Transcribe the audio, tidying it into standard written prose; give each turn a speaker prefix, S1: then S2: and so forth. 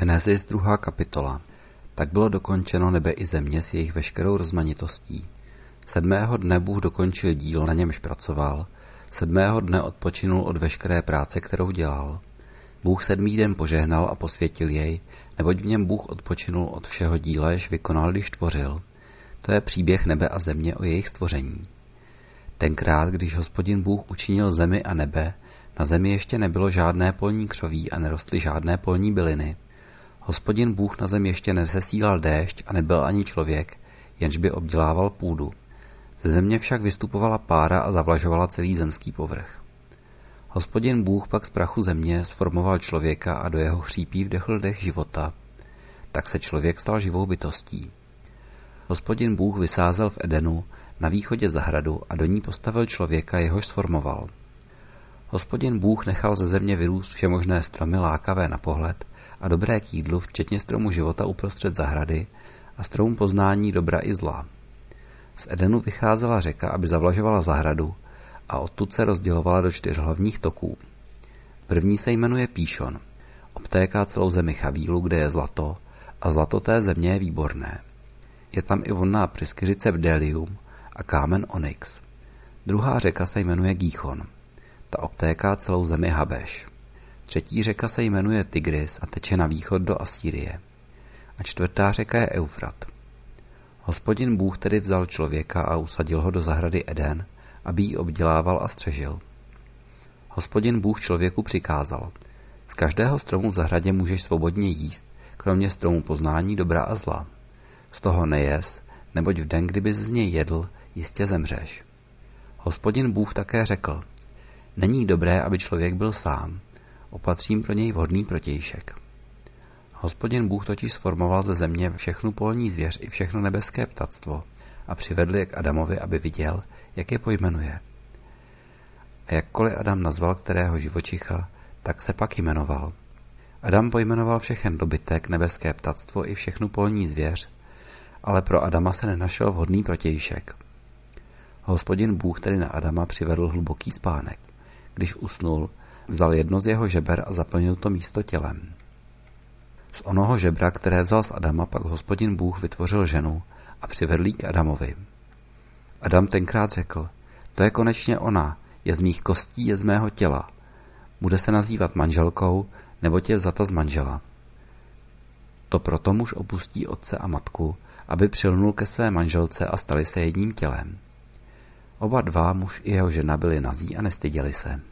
S1: Genesis 2. kapitola. Tak bylo dokončeno nebe i země s jejich veškerou rozmanitostí. 7. dne Bůh dokončil dílo, na němž pracoval. 7. dne odpočinul od veškeré práce, kterou dělal. Bůh 7. den požehnal a posvětil jej, neboť v něm Bůh odpočinul od všeho díla, jež vykonal, když tvořil. To je příběh nebe a země o jejich stvoření. Tenkrát, když Hospodin Bůh učinil zemi a nebe, na zemi ještě nebylo žádné polní křoví a nerostly žádné polní byliny. Hospodin Bůh na zem ještě nesesílal déšť a nebyl ani člověk, jenž by obdělával půdu. Ze země však vystupovala pára a zavlažovala celý zemský povrch. Hospodin Bůh pak z prachu země sformoval člověka a do jeho chřípí vdechl dech života. Tak se člověk stal živou bytostí. Hospodin Bůh vysázel v Edenu na východě zahradu a do ní postavil člověka, jehož sformoval. Hospodin Bůh nechal ze země vyrůst všemožné stromy lákavé na pohled a dobré k jídlu, včetně stromu života uprostřed zahrady a stromu poznání dobra i zla. Z Edenu vycházela řeka, aby zavlažovala zahradu, a odtud se rozdělovala do 4 hlavních toků. První se jmenuje Píšon. Obtéká celou zemi Chavílu, kde je zlato, a zlato té země je výborné. Je tam i vonná pryskyřice bdelium a kámen onyx. Druhá řeka se jmenuje Gíchon. Ta obtéká celou zemi Habeš. Třetí řeka se jmenuje Tigris a teče na východ do Asýrie. A 4. řeka je Eufrat. Hospodin Bůh tedy vzal člověka a usadil ho do zahrady Eden, aby ji obdělával a střežil. Hospodin Bůh člověku přikázal: z každého stromu v zahradě můžeš svobodně jíst, kromě stromu poznání dobra a zla. Z toho nejes, neboť v den, kdybys z něj jedl, jistě zemřeš. Hospodin Bůh také řekl: není dobré, aby člověk byl sám, opatřím pro něj vhodný protějšek. Hospodin Bůh totiž sformoval ze země všechnu polní zvěř i všechno nebeské ptactvo a přivedl je k Adamovi, aby viděl, jak je pojmenuje. A jakkoliv Adam nazval kterého živočicha, tak se pak jmenoval. Adam pojmenoval všechen dobytek, nebeské ptactvo i všechnu polní zvěř, ale pro Adama se nenašel vhodný protějšek. Hospodin Bůh tedy na Adama přivedl hluboký spánek. Když usnul, vzal jedno z jeho žeber a zaplnil to místo tělem. Z onoho žebra, které vzal z Adama, pak Hospodin Bůh vytvořil ženu a přivedl ji k Adamovi. Adam tenkrát řekl: to je konečně ona, je z mých kostí, je z mého těla. Bude se nazývat manželkou, neboť je vzata z manžela. To proto muž opustí otce a matku, aby přilnul ke své manželce a stali se jedním tělem. Oba dva, muž i jeho žena, byli nazí a nestyděli se.